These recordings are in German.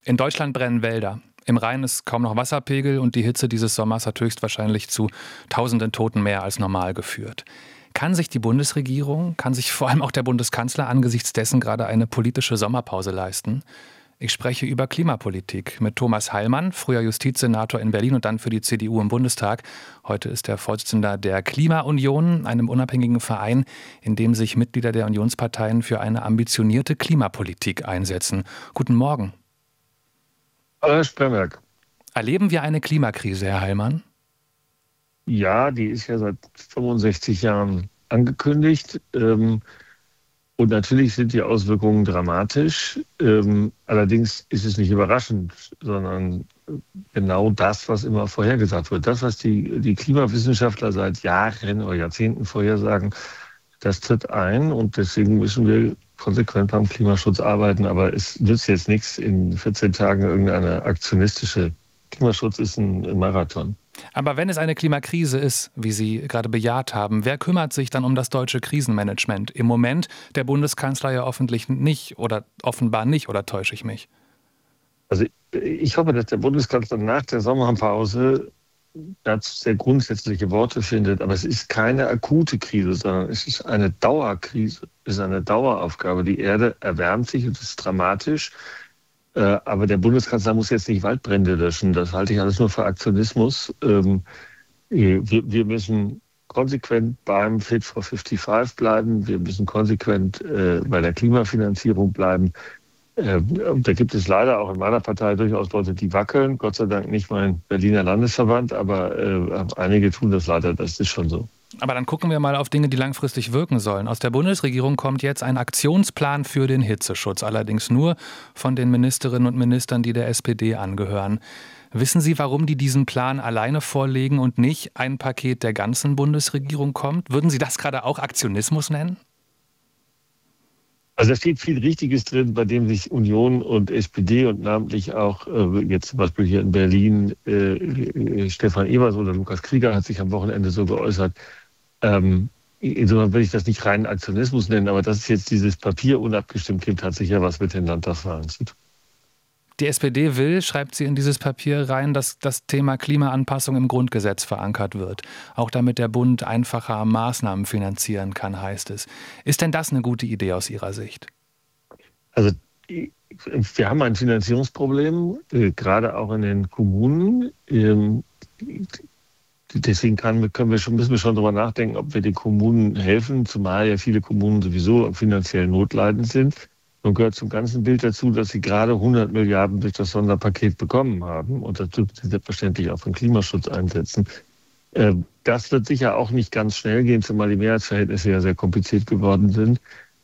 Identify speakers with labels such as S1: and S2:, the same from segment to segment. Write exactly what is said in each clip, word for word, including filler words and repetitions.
S1: In Deutschland brennen Wälder. Im Rhein ist kaum noch Wasserpegel und die Hitze dieses Sommers hat höchstwahrscheinlich zu tausenden Toten mehr als normal geführt. Kann sich die Bundesregierung, kann sich vor allem auch der Bundeskanzler angesichts dessen gerade eine politische Sommerpause leisten? Ich spreche über Klimapolitik mit Thomas Heilmann, früher Justizsenator in Berlin und dann für die C D U im Bundestag. Heute ist er Vorsitzender der Klimaunion, einem unabhängigen Verein, in dem sich Mitglieder der Unionsparteien für eine ambitionierte Klimapolitik einsetzen. Guten Morgen.
S2: Hallo Herr Spremberg.
S1: Erleben wir eine Klimakrise, Herr Heilmann?
S2: Ja, die ist ja seit fünfundsechzig Jahren angekündigt. Ähm, und natürlich sind die Auswirkungen dramatisch. Ähm, allerdings ist es nicht überraschend, sondern genau das, was immer vorhergesagt wird. Das, was die, die Klimawissenschaftler seit Jahren oder Jahrzehnten vorhersagen, das tritt ein. Und deswegen müssen wir konsequent beim Klimaschutz arbeiten. Aber es nützt jetzt nichts, in vierzehn Tagen irgendeine aktionistische. Klimaschutz ist ein, ein Marathon.
S1: Aber wenn es eine Klimakrise ist, wie Sie gerade bejaht haben, wer kümmert sich dann um das deutsche Krisenmanagement? Im Moment der Bundeskanzler ja offentlich nicht oder offenbar nicht, oder täusche ich mich?
S2: Also ich hoffe, dass der Bundeskanzler nach der Sommerpause dazu sehr grundsätzliche Worte findet. Aber es ist keine akute Krise, sondern es ist eine Dauerkrise. Es ist eine Daueraufgabe. Die Erde erwärmt sich und das ist dramatisch. Aber der Bundeskanzler muss jetzt nicht Waldbrände löschen. Das halte ich alles nur für Aktionismus. Wir müssen konsequent beim Fit for fünfundfünfzig bleiben. Wir müssen konsequent bei der Klimafinanzierung bleiben. Da gibt es leider auch in meiner Partei durchaus Leute, die wackeln. Gott sei Dank nicht mein Berliner Landesverband, aber einige tun das leider. Das ist schon so.
S1: Aber dann gucken wir mal auf Dinge, die langfristig wirken sollen. Aus der Bundesregierung kommt jetzt ein Aktionsplan für den Hitzeschutz, allerdings nur von den Ministerinnen und Ministern, die der S P D angehören. Wissen Sie, warum die diesen Plan alleine vorlegen und nicht ein Paket der ganzen Bundesregierung kommt? Würden Sie das gerade auch Aktionismus nennen?
S2: Also da steht viel Richtiges drin, bei dem sich Union und S P D und namentlich auch äh, jetzt zum Beispiel hier in Berlin äh, Stefan Evers oder Lukas Krieger hat sich am Wochenende so geäußert. Ähm, insofern würde ich das nicht reinen Aktionismus nennen, aber dass es jetzt dieses Papier unabgestimmt gibt, hat sicher was mit den Landtagswahlen zu tun.
S1: Die S P D will, schreibt sie in dieses Papier rein, dass das Thema Klimaanpassung im Grundgesetz verankert wird. Auch damit der Bund einfacher Maßnahmen finanzieren kann, heißt es. Ist denn das eine gute Idee aus Ihrer Sicht?
S2: Also wir haben ein Finanzierungsproblem, äh, gerade auch in den Kommunen. Ähm, Deswegen kann, können wir schon, müssen wir schon darüber nachdenken, ob wir den Kommunen helfen, zumal ja viele Kommunen sowieso finanziell notleidend sind. Und gehört zum ganzen Bild dazu, dass sie gerade hundert Milliarden durch das Sonderpaket bekommen haben und dazu selbstverständlich auch für den Klimaschutz einsetzen. Das wird sicher auch nicht ganz schnell gehen, zumal die Mehrheitsverhältnisse ja sehr kompliziert geworden sind.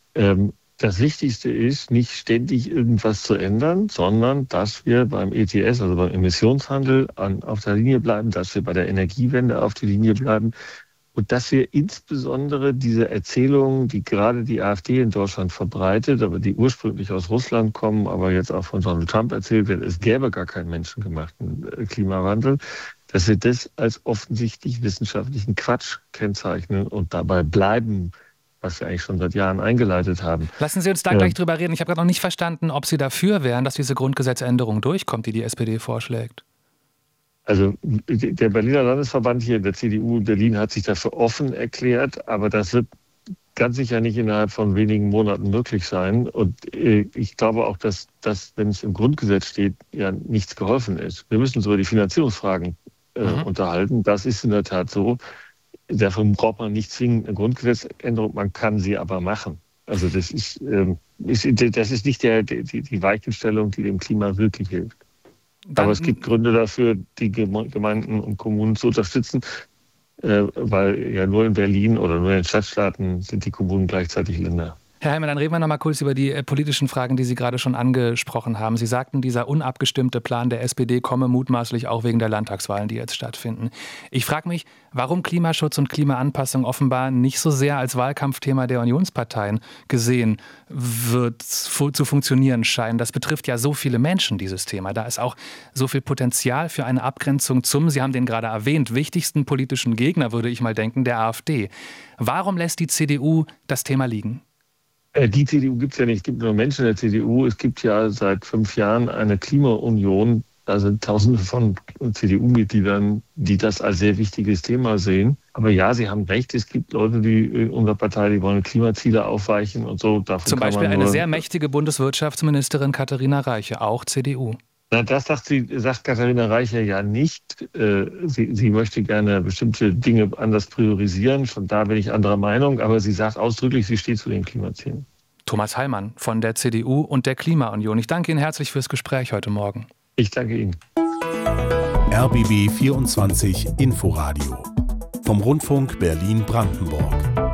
S2: Das Wichtigste ist, nicht ständig irgendwas zu ändern, sondern dass wir beim E T S, also beim Emissionshandel, an, auf der Linie bleiben, dass wir bei der Energiewende auf die Linie bleiben und dass wir insbesondere diese Erzählungen, die gerade die AfD in Deutschland verbreitet, aber die ursprünglich aus Russland kommen, aber jetzt auch von Donald Trump erzählt werden, es gäbe gar keinen menschengemachten Klimawandel, dass wir das als offensichtlich wissenschaftlichen Quatsch kennzeichnen und dabei bleiben, was wir eigentlich schon seit Jahren eingeleitet haben.
S1: Lassen Sie uns da gleich drüber reden. Ich habe gerade noch nicht verstanden, ob Sie dafür wären, dass diese Grundgesetzänderung durchkommt, die die S P D vorschlägt.
S2: Also der Berliner Landesverband hier, der C D U in Berlin, hat sich dafür offen erklärt, aber das wird ganz sicher nicht innerhalb von wenigen Monaten möglich sein. Und ich glaube auch, dass das, wenn es im Grundgesetz steht, ja nichts geholfen ist. Wir müssen uns über die Finanzierungsfragen äh, mhm. unterhalten. Das ist in der Tat so. Dafür braucht man nicht zwingend eine Grundgesetzänderung, man kann sie aber machen. Also das ist, ähm, ist, das ist nicht der, die, die Weichenstellung, die dem Klima wirklich hilft. Dann, aber es gibt Gründe dafür, die Gemeinden und Kommunen zu unterstützen, äh, weil ja nur in Berlin oder nur in den Stadtstaaten sind die Kommunen gleichzeitig Länder.
S1: Herr Heilmann, dann reden wir noch mal kurz über die äh, politischen Fragen, die Sie gerade schon angesprochen haben. Sie sagten, dieser unabgestimmte Plan der S P D komme mutmaßlich auch wegen der Landtagswahlen, die jetzt stattfinden. Ich frage mich, warum Klimaschutz und Klimaanpassung offenbar nicht so sehr als Wahlkampfthema der Unionsparteien gesehen wird, fu- zu funktionieren scheinen. Das betrifft ja so viele Menschen, dieses Thema. Da ist auch so viel Potenzial für eine Abgrenzung zum, Sie haben den gerade erwähnt, wichtigsten politischen Gegner, würde ich mal denken, der AfD. Warum lässt die C D U das Thema liegen?
S2: Die C D U gibt es ja nicht, es gibt nur Menschen in der C D U. Es gibt ja seit fünf Jahren eine Klimaunion. Da sind Tausende von C D U-Mitgliedern, die das als sehr wichtiges Thema sehen. Aber ja, Sie haben recht, es gibt Leute, die in unserer Partei, die wollen Klimaziele aufweichen und so. Davon
S1: Zum
S2: kann
S1: Beispiel
S2: man
S1: eine
S2: nur,
S1: sehr mächtige Bundeswirtschaftsministerin Katharina Reiche, auch C D U.
S2: Na, das sagt, sie, sagt Katharina Reiche ja nicht. Sie, sie möchte gerne bestimmte Dinge anders priorisieren. Von da bin ich anderer Meinung. Aber sie sagt ausdrücklich, sie steht zu den Klimazielen.
S1: Thomas Heilmann von der C D U und der Klimaunion. Ich danke Ihnen herzlich fürs Gespräch heute Morgen.
S2: Ich danke Ihnen.
S3: R B B vierundzwanzig Inforadio vom Rundfunk Berlin-Brandenburg.